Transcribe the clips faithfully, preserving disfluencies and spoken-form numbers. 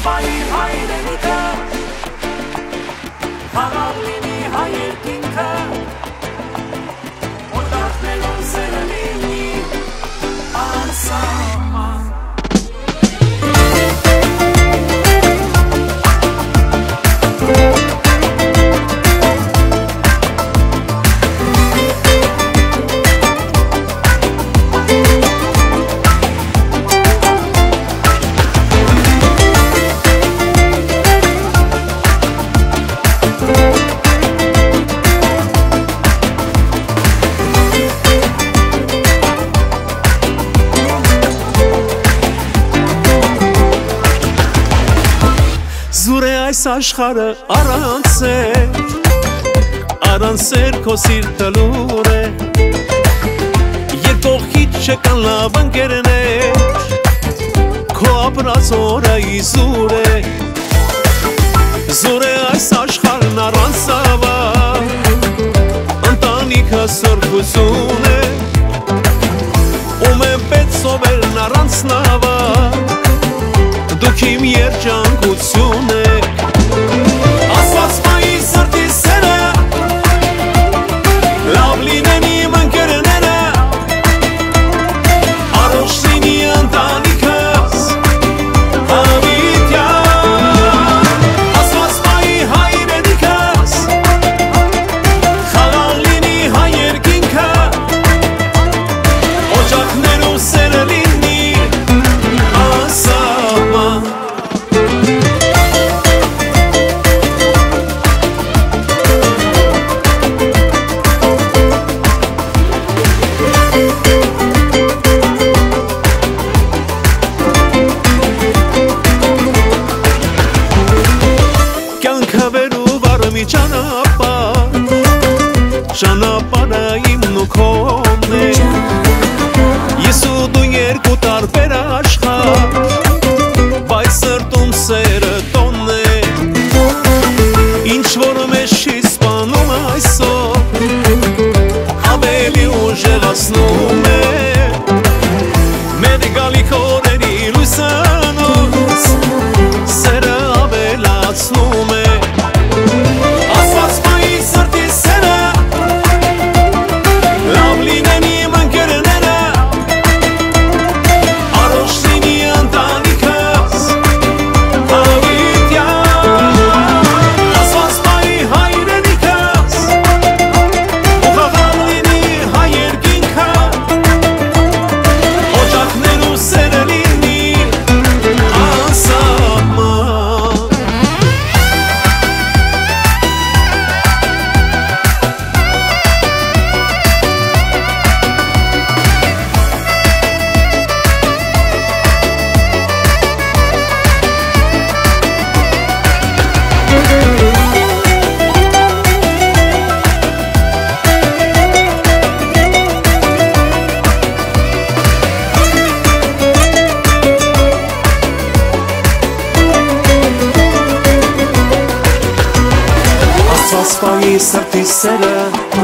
Ասվածվայի հայրենիքը խաղաղ լինի հայ երկինքը Օտարներում սերը լինի անսահման Զուր է այս աշխարը առանց սեր, առանց սեր քո սիրտը լուր է Երբ կողքիդ չկան լավ ընկերներ, քո ապրած օրը իզուր է Զուր է այս աշխարհն առանց սավար, ընտանիքը սրբություն է Ում է պետք սովելն առանց նավար Դուք իմ երջանկություն եք Ասվածվայի սրտի սերը Լավ լինեն իմ ընկերները Առողջ լինի ընտանիքս Հավիտյան Ասվածվայի հայրենիքս Խաղաղ լինի հայ երկինքը Օջախներում սերը լինի անսահման Կյանքը վերու վարմի ճանապար Ճանապարը իմն ու քոնն է Ես ու դու երկու տարբեր աշխարհ Բայց սրտում սերը տոնն է Ինչ որ մեզ չի սպանում այսօր Ավելի ուժեղացնում է Մեր գալիք օրերի լույսանոց Սերը ավելացնում է Ասվածվայի սրտի սերը Լավ լինեն իմ ընկերները Առողջ լինի ընտանիքս Հավիտյան Ասվածվայի հայրենիքս Ու խաղաղ լինի հայ երկինքը Օջախներում սերը լինի անսահման Ասվածվայի սրտի սերը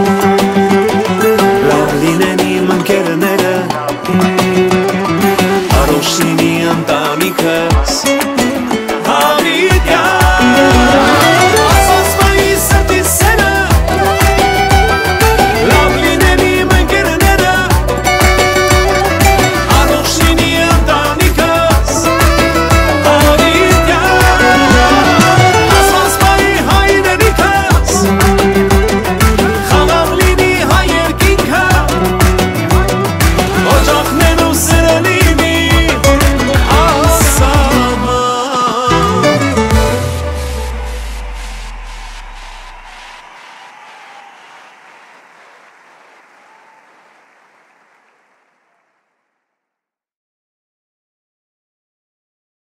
Լավ լինեն իմ ընկերները Առողջ լինի ընտանիքս